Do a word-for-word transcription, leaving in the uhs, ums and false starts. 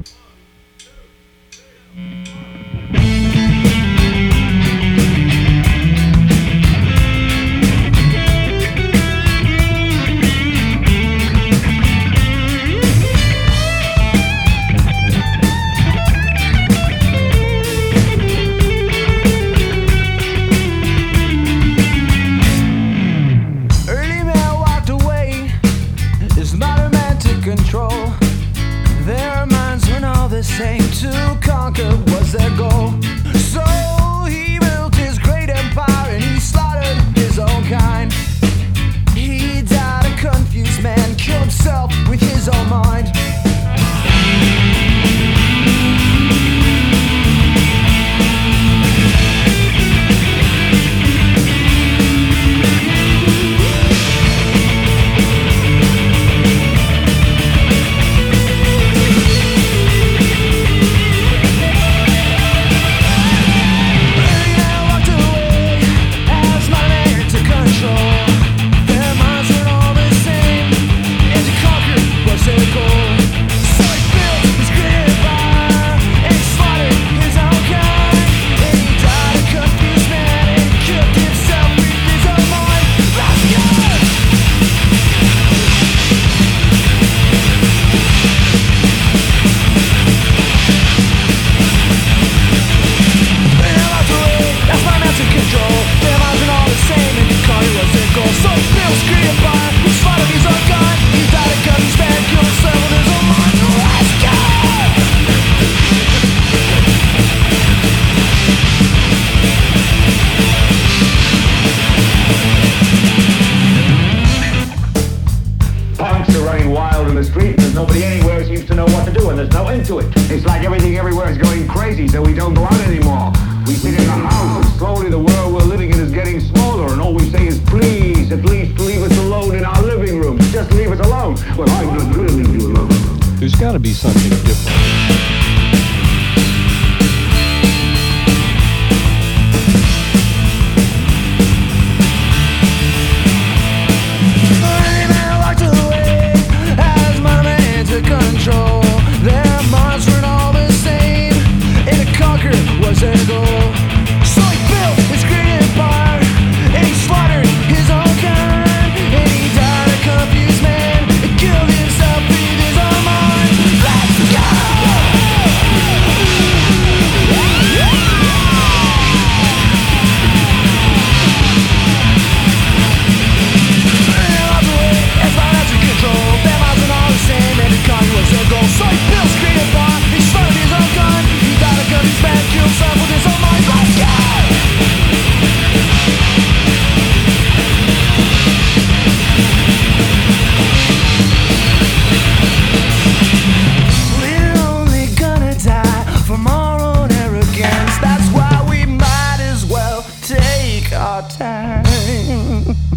Control. Their minds were all the same. To conquer was their goal. So he built his great empire and he slaughtered his own kind. He died a confused man, killed himself with his own mind. The street, there's nobody anywhere who seems to know what to do, and there's no end to it. It's like everything everywhere is going crazy, so we don't go out anymore. We sit in the house, and slowly the world we're living in is getting smaller, and all we say is, please, at least leave us alone in our living room. Just leave us alone. Well, I'm not going to leave you alone. There's got to be something different. Control. Their minds were all the same, and to conquer was their goal. So he built his great empire, and he slaughtered his own kind, and he died a confused man, and killed himself with his own mind. Let's go! As long as you control, their minds were all the same, and to conquer was their goal. So he built his great empire, he slaughtered his own kind, he died a confused man, killed himself with his own mind. Let's go! We're only gonna die from our own arrogance. That's why we might as well take our time.